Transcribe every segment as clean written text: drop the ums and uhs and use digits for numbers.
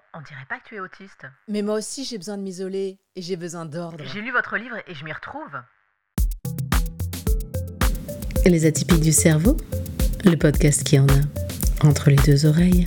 On dirait pas que tu es autiste. Mais moi aussi, j'ai besoin de m'isoler et j'ai besoin d'ordre. J'ai lu votre livre et je m'y retrouve. Les atypiques du cerveau, le podcast qui en a entre les deux oreilles.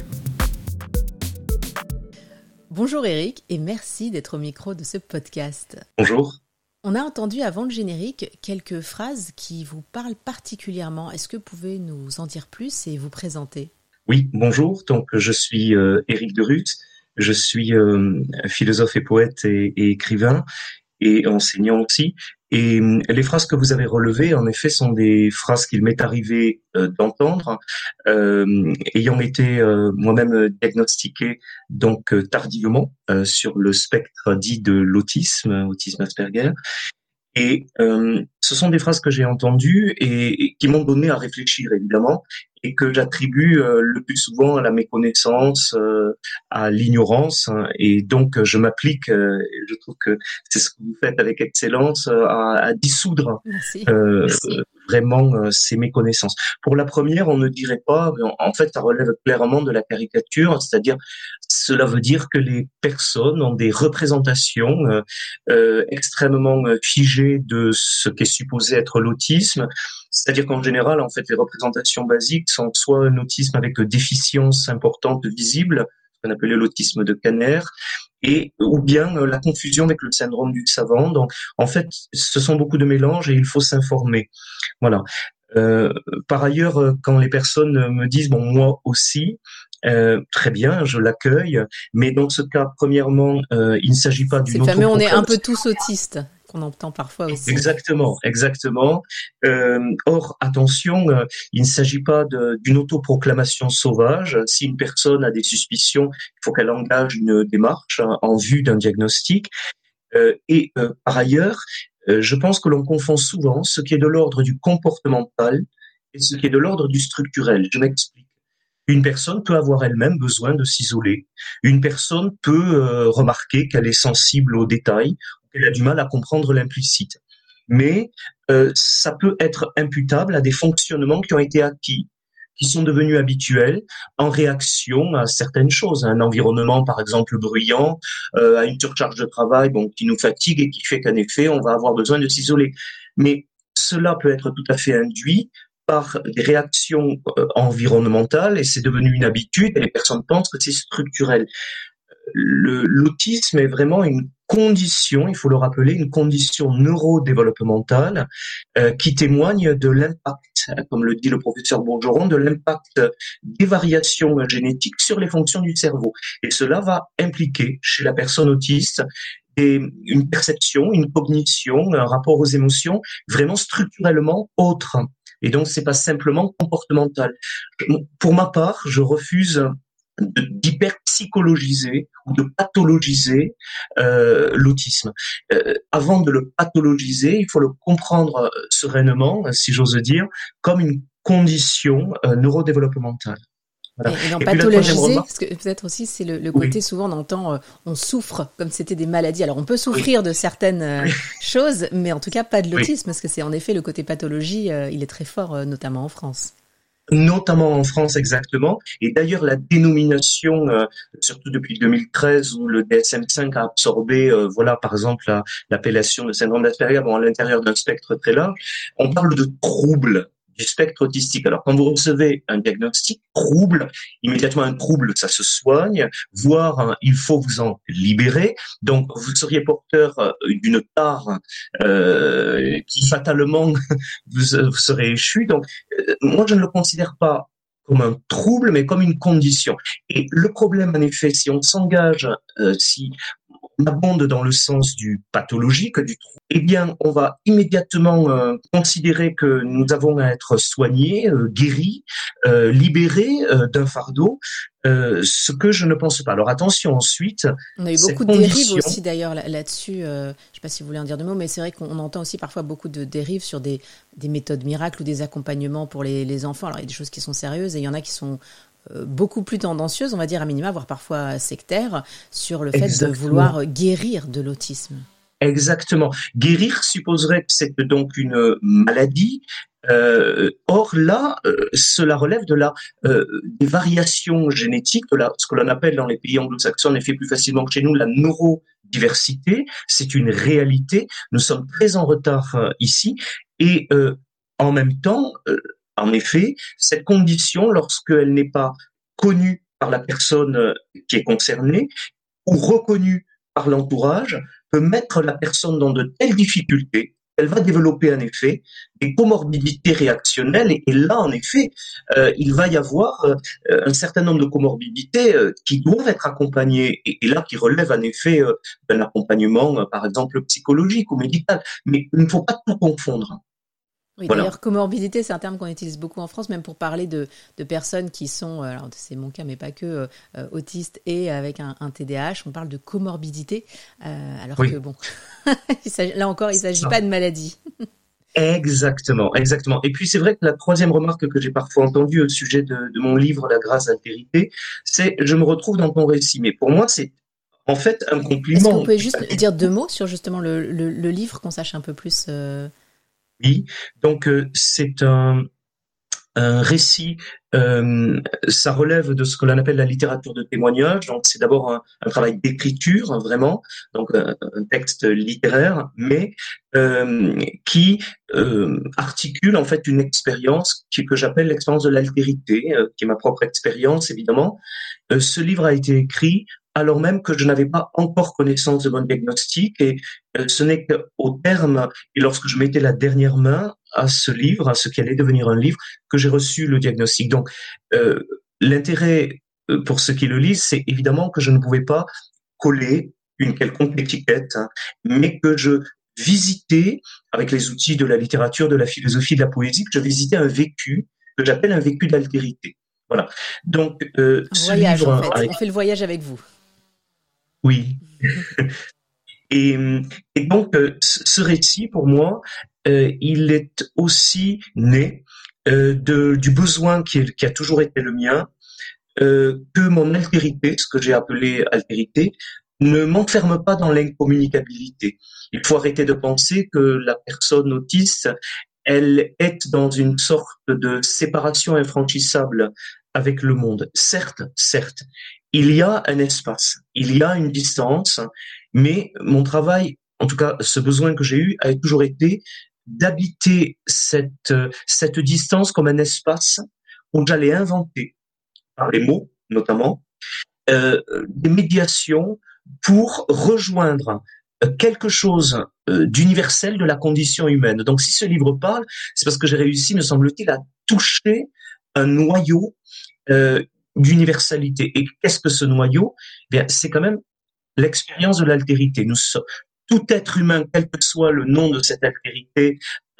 Bonjour Eric et merci d'être au micro de ce podcast. Bonjour. On a entendu avant le générique quelques phrases qui vous parlent particulièrement. Est-ce que vous pouvez nous en dire plus et vous présenter ? Oui, bonjour. Donc, je suis Éric Deruth. Je suis philosophe et poète et écrivain et enseignant aussi. Et les phrases que vous avez relevées, en effet, sont des phrases qu'il m'est arrivé d'entendre, ayant été moi-même diagnostiqué donc tardivement sur le spectre dit de l'autisme, autisme Asperger. Et ce sont des phrases que j'ai entendues et qui m'ont donné à réfléchir, évidemment, et que j'attribue le plus souvent à la méconnaissance, à l'ignorance, hein, et donc je m'applique, je trouve que c'est ce que vous faites avec excellence, à dissoudre vraiment ces méconnaissances. Pour la première, on ne dirait pas, en fait, ça relève clairement de la caricature, c'est-à-dire cela veut dire que les personnes ont des représentations extrêmement figées de ce qu'est supposé être l'autisme. C'est-à-dire qu'en général, en fait, les représentations basiques sont soit un autisme avec déficience importante visible, ce qu'on appelait l'autisme de Kanner, ou bien la confusion avec le syndrome du savant. Donc, en fait, ce sont beaucoup de mélanges et il faut s'informer. Voilà. Par ailleurs, quand les personnes me disent, bon, moi aussi, très bien, je l'accueille, mais dans ce cas, premièrement, il ne s'agit pas d'une C'est le fameux, on est un peu tous autistes, qu'on entend parfois aussi. Exactement. Or, attention, il ne s'agit pas d'une autoproclamation sauvage. Si une personne a des suspicions, il faut qu'elle engage une démarche en vue d'un diagnostic. Par ailleurs, je pense que l'on confond souvent ce qui est de l'ordre du comportemental et ce qui est de l'ordre du structurel. Je m'explique. Une personne peut avoir elle-même besoin de s'isoler. Une personne peut remarquer qu'elle est sensible aux détails, qu'elle a du mal à comprendre l'implicite. Mais ça peut être imputable à des fonctionnements qui ont été acquis, qui sont devenus habituels en réaction à certaines choses, à un environnement par exemple bruyant, à une surcharge de travail qui nous fatigue et qui fait qu'en effet on va avoir besoin de s'isoler. Mais cela peut être tout à fait induit par des réactions environnementales et c'est devenu une habitude et les personnes pensent que c'est structurel. L'autisme est vraiment une condition, il faut le rappeler, une condition neurodéveloppementale qui témoigne de l'impact, comme le dit le professeur Bourgeron, de l'impact des variations génétiques sur les fonctions du cerveau. Et cela va impliquer chez la personne autiste une perception, une cognition, un rapport aux émotions vraiment structurellement autre. Et donc, c'est pas simplement comportemental. Pour ma part, je refuse d'hyperpsychologiser ou de pathologiser l'autisme. Avant de le pathologiser, il faut le comprendre sereinement, si j'ose dire, comme une condition neurodéveloppementale. Voilà. Et dans pathologiser, parce que peut-être aussi c'est le côté souvent on entend on souffre comme si c'était des maladies. Alors on peut souffrir de certaines choses, mais en tout cas pas de l'autisme, parce que c'est en effet le côté pathologie, il est très fort, notamment en France. Notamment en France, exactement. Et d'ailleurs, la dénomination, surtout depuis 2013, où le DSM-5 a absorbé, par exemple, l'appellation de syndrome d'Asperger, à l'intérieur d'un spectre très large, on parle de trouble du spectre autistique. Alors, quand vous recevez un diagnostic trouble, immédiatement un trouble, ça se soigne, voire il faut vous en libérer. Donc, vous seriez porteur d'une tare qui fatalement vous serez échu. Donc, moi, je ne le considère pas comme un trouble, mais comme une condition. Et le problème, en effet, si on s'engage, si on abonde dans le sens du pathologique, du trouble, eh bien, on va immédiatement considérer que nous avons à être soignés, guéris, libérés d'un fardeau, ce que je ne pense pas. Alors attention, ensuite... On a eu beaucoup de dérives aussi d'ailleurs là-dessus, je ne sais pas si vous voulez en dire deux mots, mais c'est vrai qu'on entend aussi parfois beaucoup de dérives sur des méthodes miracles ou des accompagnements pour les enfants. Alors il y a des choses qui sont sérieuses et il y en a qui sont beaucoup plus tendancieuses, on va dire à minima, voire parfois sectaires, sur le fait de vouloir guérir de l'autisme. Exactement. Guérir supposerait que c'est donc une maladie Or là, cela relève de des variations génétiques, ce que l'on appelle dans les pays anglo-saxons, en effet plus facilement que chez nous, la neurodiversité. C'est une réalité. Nous sommes très en retard ici, et en même temps, en effet, cette condition, lorsqu'elle n'est pas connue par la personne qui est concernée ou reconnue par l'entourage, peut mettre la personne dans de telles difficultés. Elle va développer en effet des comorbidités réactionnelles, et là en effet il va y avoir un certain nombre de comorbidités qui doivent être accompagnées, et là qui relèvent en effet d'un accompagnement par exemple psychologique ou médical, mais il ne faut pas tout confondre. Oui, Voilà. d'ailleurs, comorbidité, c'est un terme qu'on utilise beaucoup en France, même pour parler de personnes qui sont, alors c'est mon cas, mais pas que, autistes et avec un TDAH. On parle de comorbidité, alors Oui. que bon, là encore, il ne s'agit pas de maladie. Exactement, exactement. Et puis c'est vrai que la troisième remarque que j'ai parfois entendue au sujet de mon livre La grâce altérité, c'est je me retrouve dans ton récit. Mais pour moi, c'est en fait un compliment. Est-ce que vous pouvez juste dire 2 mots sur justement le livre, qu'on sache un peu plus Oui, donc c'est un récit, ça relève de ce que l'on appelle la littérature de témoignage. Donc c'est d'abord un travail d'écriture, hein, vraiment, donc un texte littéraire, mais qui articule en fait une expérience que j'appelle l'expérience de l'altérité, qui est ma propre expérience évidemment. Ce livre a été écrit alors même que je n'avais pas encore connaissance de mon diagnostic, et ce n'est qu'au terme, et lorsque je mettais la dernière main à ce livre, à ce qui allait devenir un livre, que j'ai reçu le diagnostic. Donc, l'intérêt pour ceux qui le lisent, c'est évidemment que je ne pouvais pas coller une quelconque étiquette, hein, mais que je visitais, avec les outils de la littérature, de la philosophie, de la poésie, que je visitais un vécu, que j'appelle un vécu d'altérité. Voilà. Donc, ce voyage, livre, en fait. On fait le voyage avec vous. Oui. Et donc, ce récit, pour moi, il est aussi né du besoin qui a toujours été le mien, que mon altérité, ce que j'ai appelé altérité, ne m'enferme pas dans l'incommunicabilité. Il faut arrêter de penser que la personne autiste, elle est dans une sorte de séparation infranchissable avec le monde. Certes, il y a un espace, il y a une distance, mais mon travail, en tout cas ce besoin que j'ai eu, a toujours été d'habiter cette distance comme un espace où j'allais inventer, par les mots notamment, des médiations pour rejoindre quelque chose d'universel de la condition humaine. Donc si ce livre parle, c'est parce que j'ai réussi, me semble-t-il, à toucher un noyau d'universalité. Et qu'est-ce que ce noyau ? Bien, c'est quand même l'expérience de l'altérité. Tout être humain, quel que soit le nom de cette altérité,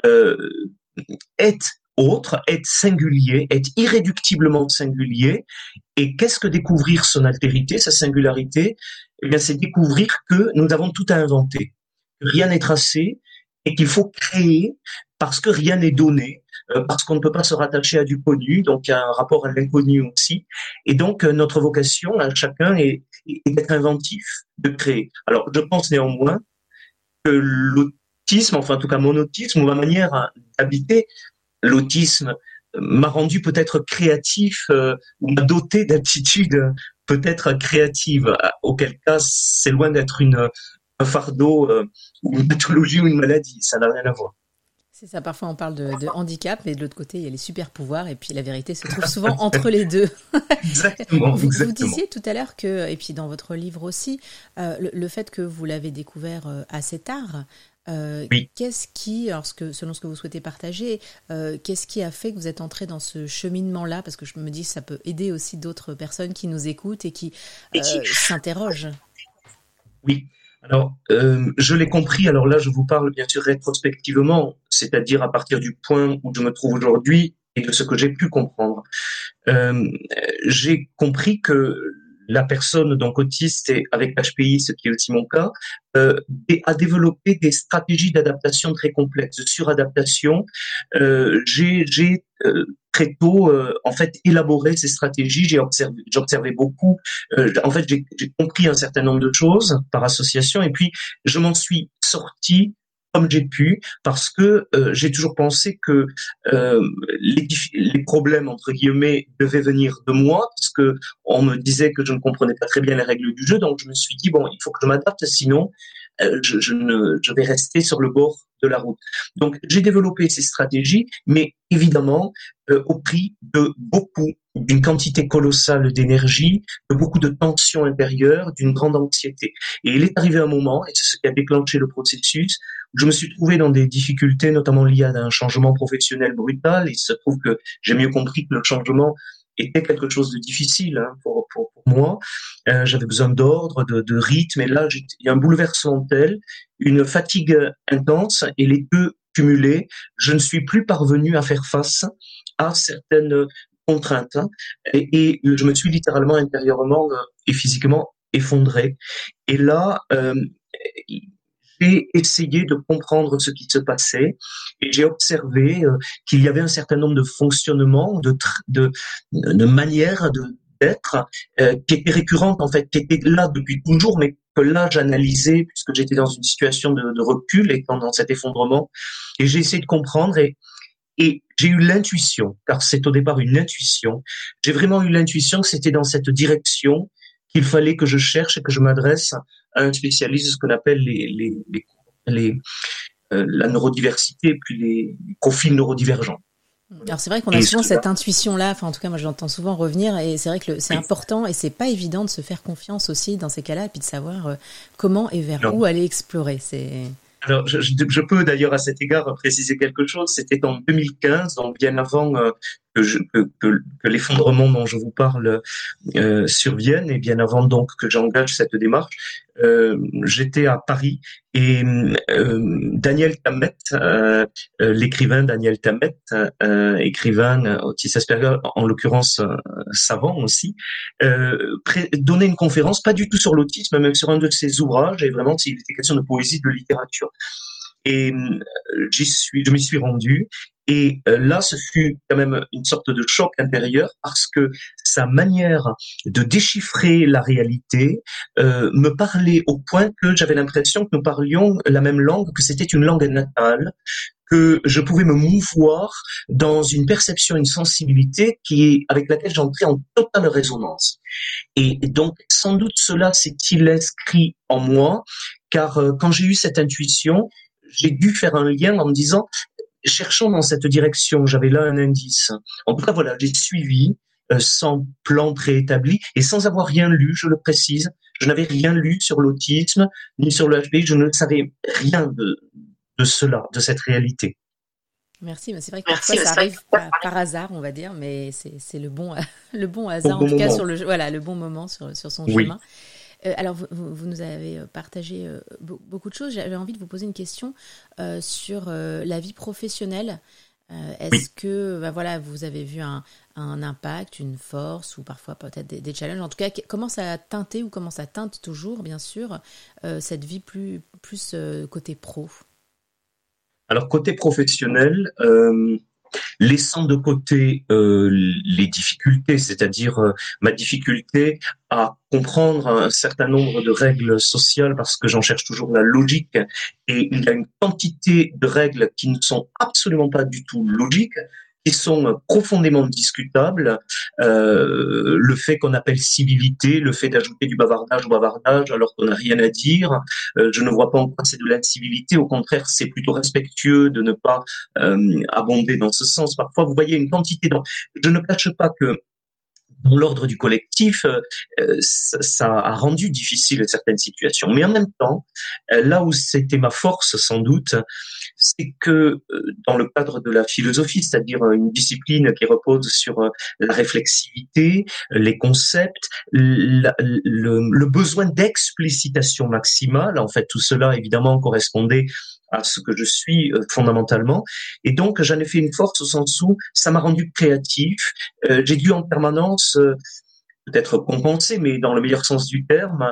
est autre, est singulier, est irréductiblement singulier. Et qu'est-ce que découvrir son altérité, sa singularité ? Eh bien, c'est découvrir que nous avons tout à inventer, que rien n'est tracé et qu'il faut créer parce que rien n'est donné, parce qu'on ne peut pas se rattacher à du connu, donc il y a un rapport à l'inconnu aussi. Et donc, notre vocation à chacun est d'être inventif, de créer. Alors, je pense néanmoins que l'autisme, enfin en tout cas mon autisme, ou ma manière d'habiter l'autisme, m'a rendu peut-être créatif, ou m'a doté d'aptitudes peut-être créatives, auquel cas c'est loin d'être un fardeau, ou une pathologie ou une maladie, ça n'a rien à voir. C'est ça, parfois on parle de handicap, mais de l'autre côté il y a les super pouvoirs, et puis la vérité se trouve souvent entre les deux. Exactement. Vous disiez tout à l'heure que, et puis dans votre livre aussi, le fait que vous l'avez découvert assez tard, oui. Qu'est-ce qui, alors selon ce que vous souhaitez partager, qu'est-ce qui a fait que vous êtes entré dans ce cheminement-là ? Parce que je me dis que ça peut aider aussi d'autres personnes qui nous écoutent et qui s'interrogent. Oui. Alors, je l'ai compris, alors là je vous parle bien sûr rétrospectivement, c'est-à-dire à partir du point où je me trouve aujourd'hui et de ce que j'ai pu comprendre. J'ai compris que la personne donc autiste et avec HPI, ce qui est aussi mon cas, a développé des stratégies d'adaptation très complexes, de suradaptation. J'ai très tôt, en fait, élaboré ces stratégies. J'observais beaucoup. En fait, j'ai compris un certain nombre de choses par association, et puis je m'en suis sorti comme j'ai pu, parce que j'ai toujours pensé que les problèmes entre guillemets devaient venir de moi, parce que on me disait que je ne comprenais pas très bien les règles du jeu, donc je me suis dit bon, il faut que je m'adapte, sinon je vais rester sur le bord de la route. Donc j'ai développé ces stratégies, mais évidemment au prix d'une quantité colossale d'énergie, de beaucoup de tensions intérieures, d'une grande anxiété. Et il est arrivé un moment, et c'est ce qui a déclenché le processus, où je me suis trouvé dans des difficultés, notamment liées à un changement professionnel brutal. Il se trouve que j'ai mieux compris que le changement était quelque chose de difficile pour moi. J'avais besoin d'ordre, de rythme, et là, il y a un bouleversement tel, une fatigue intense, et les deux cumulés, je ne suis plus parvenu à faire face à certaines contraintes, et je me suis littéralement, intérieurement et physiquement effondré. Et là, j'ai essayé de comprendre ce qui se passait et j'ai observé qu'il y avait un certain nombre de fonctionnements, de manières d'être qui étaient récurrentes en fait, qui étaient là depuis toujours, mais que là j'analysais puisque j'étais dans une situation de recul et dans cet effondrement. Et j'ai essayé de comprendre et j'ai eu l'intuition, car c'est au départ une intuition. J'ai vraiment eu l'intuition que c'était dans cette direction qu'il fallait que je cherche et que je m'adresse à un spécialiste de ce qu'on appelle la neurodiversité, puis les profils neurodivergents. Alors c'est vrai qu'on a souvent cette intuition-là, enfin en tout cas moi je l'entends souvent revenir, et c'est vrai que c'est important et c'est pas évident de se faire confiance aussi dans ces cas-là, et puis de savoir comment et vers où aller explorer. Alors, je peux d'ailleurs à cet égard préciser quelque chose. C'était en 2015, donc bien avant que l'effondrement dont je vous parle survienne, et bien avant donc que j'engage cette démarche. J'étais à Paris et Daniel Tammet, l'écrivain Daniel Tammet, écrivain autiste Asperger, en l'occurrence savant aussi, donnait une conférence, pas du tout sur l'autisme, même sur un de ses ouvrages, et vraiment il était question de poésie, de littérature. Et je m'y suis rendu. Et là, ce fut quand même une sorte de choc intérieur parce que sa manière de déchiffrer la réalité me parlait au point que j'avais l'impression que nous parlions la même langue, que c'était une langue natale, que je pouvais me mouvoir dans une perception, une sensibilité avec laquelle j'entrais en totale résonance. Et donc, sans doute cela s'est-il inscrit en moi, car quand j'ai eu cette intuition, j'ai dû faire un lien en me disant cherchons dans cette direction, j'avais là un indice. En tout cas, voilà, j'ai suivi sans plan préétabli et sans avoir rien lu, je le précise. Je n'avais rien lu sur l'autisme, ni sur le HPI, je ne savais rien de cela, de cette réalité. Merci, mais c'est vrai que parfois ça arrive par hasard, on va dire, mais c'est le bon hasard, en tout cas, sur le bon moment sur son chemin. Alors, vous nous avez partagé beaucoup de choses. J'avais envie de vous poser une question sur la vie professionnelle. Est-ce que vous avez vu un impact, une force ou parfois peut-être des challenges? En tout cas, comment ça a teinté ou comment ça teinte toujours, bien sûr, cette vie plus côté pro? Alors, côté professionnel, laissant de côté les difficultés, c'est-à-dire ma difficulté à comprendre un certain nombre de règles sociales parce que j'en cherche toujours la logique et il y a une quantité de règles qui ne sont absolument pas du tout logiques, qui sont profondément discutables, le fait qu'on appelle civilité, le fait d'ajouter du bavardage au bavardage alors qu'on n'a rien à dire, je ne vois pas en quoi c'est de l'incivilité, au contraire c'est plutôt respectueux de ne pas abonder dans ce sens. Parfois vous voyez une quantité je ne cache pas que dans l'ordre du collectif, ça a rendu difficile certaines situations. Mais en même temps, là où c'était ma force sans doute, c'est que dans le cadre de la philosophie, c'est-à-dire une discipline qui repose sur la réflexivité, les concepts, le besoin d'explicitation maximale, en fait tout cela évidemment correspondait à ce que je suis fondamentalement. Et donc, j'en ai fait une force au sens où ça m'a rendu créatif. J'ai dû en permanence peut-être compenser, mais dans le meilleur sens du terme,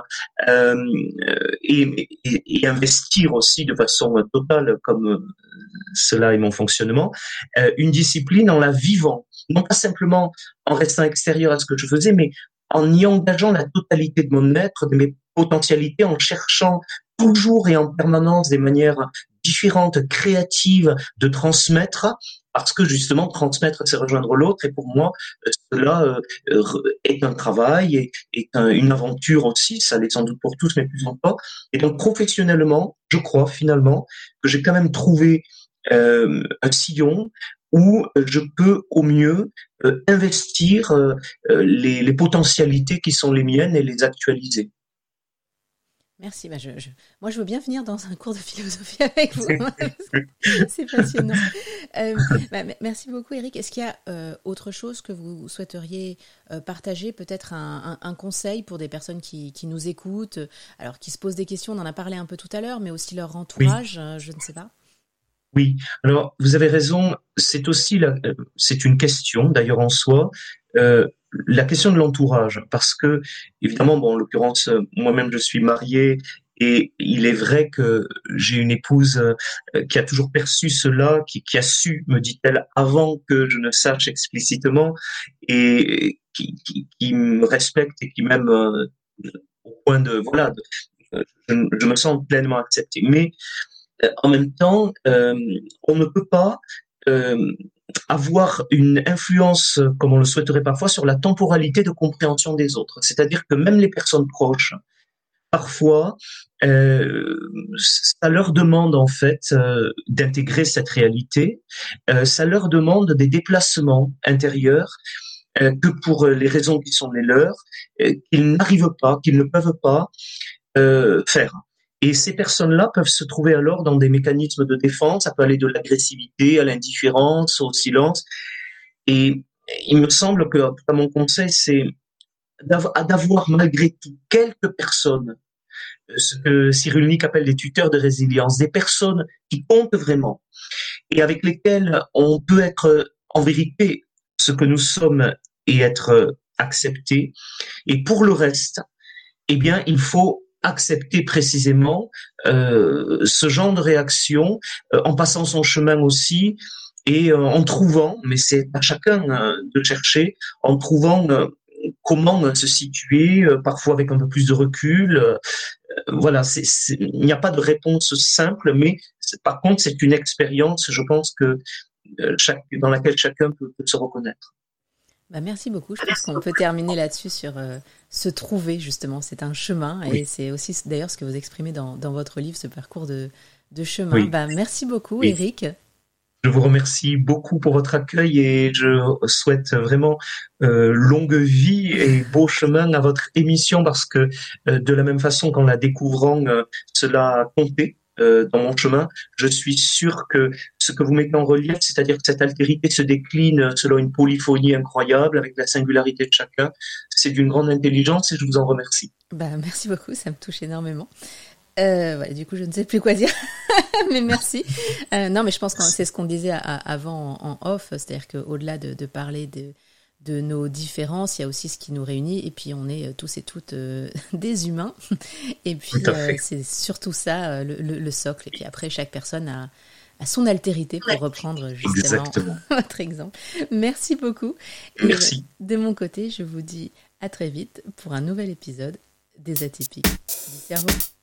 et investir aussi de façon totale, comme cela est mon fonctionnement, une discipline en la vivant. Non pas simplement en restant extérieur à ce que je faisais, mais en y engageant la totalité de mon être, de mes potentialités, en cherchant toujours et en permanence des manières différentes, créatives de transmettre, parce que justement transmettre c'est rejoindre l'autre, et pour moi cela est un travail, est une aventure aussi, ça l'est sans doute pour tous mais plus encore. Et donc professionnellement, je crois finalement que j'ai quand même trouvé un sillon où je peux au mieux investir les potentialités qui sont les miennes et les actualiser. Merci. Moi, je veux bien venir dans un cours de philosophie avec vous. C'est passionnant. Merci beaucoup, Éric. Est-ce qu'il y a autre chose que vous souhaiteriez partager, peut-être un conseil pour des personnes qui nous écoutent, alors qui se posent des questions, on en a parlé un peu tout à l'heure, mais aussi leur entourage, je ne sais pas. Oui, alors vous avez raison, c'est aussi c'est une question d'ailleurs en soi, la question de l'entourage, parce que évidemment, bon, en l'occurrence, moi-même je suis marié et il est vrai que j'ai une épouse qui a toujours perçu cela, qui a su, me dit-elle, avant que je ne sache explicitement, et qui me respecte et qui m'aime au point de voilà, je me sens pleinement accepté. Mais en même temps, on ne peut pas avoir une influence, comme on le souhaiterait parfois, sur la temporalité de compréhension des autres. C'est-à-dire que même les personnes proches, parfois, ça leur demande en fait d'intégrer cette réalité, ça leur demande des déplacements intérieurs que pour les raisons qui sont les leurs, qu'ils n'arrivent pas, qu'ils ne peuvent pas faire. Et ces personnes-là peuvent se trouver alors dans des mécanismes de défense, ça peut aller de l'agressivité à l'indifférence, au silence. Et il me semble que, à mon conseil, c'est d'avoir malgré tout quelques personnes, ce que Cyrulnik appelle des tuteurs de résilience, des personnes qui comptent vraiment et avec lesquelles on peut être en vérité ce que nous sommes et être acceptés. Et pour le reste, eh bien, il faut accepter précisément ce genre de réaction en passant son chemin aussi et en trouvant, mais c'est à chacun de chercher, en trouvant comment se situer, parfois avec un peu plus de recul. Voilà, il n'y a pas de réponse simple, mais par contre c'est une expérience, je pense que dans laquelle chacun peut se reconnaître. Merci beaucoup. Je pense qu'on peut terminer là-dessus sur se trouver, justement. C'est un chemin et c'est aussi d'ailleurs ce que vous exprimez dans votre livre, ce parcours de chemin. Oui. Merci beaucoup, Éric. Je vous remercie beaucoup pour votre accueil et je souhaite vraiment longue vie et beau chemin à votre émission parce que de la même façon qu'en la découvrant, cela a compté dans mon chemin. Je suis sûr que ce que vous mettez en relief, c'est-à-dire que cette altérité se décline selon une polyphonie incroyable avec la singularité de chacun, c'est d'une grande intelligence et je vous en remercie. Merci beaucoup, ça me touche énormément. Du coup, je ne sais plus quoi dire, mais merci. Non, mais je pense que c'est ce qu'on disait avant en off, c'est-à-dire qu'au-delà de parler de nos différences, il y a aussi ce qui nous réunit, et puis on est tous et toutes des humains, et puis c'est surtout ça le socle, et puis après chaque personne a son altérité pour reprendre justement votre exemple. Merci beaucoup. Merci. Et de mon côté, je vous dis à très vite pour un nouvel épisode des Atypiques du cerveau.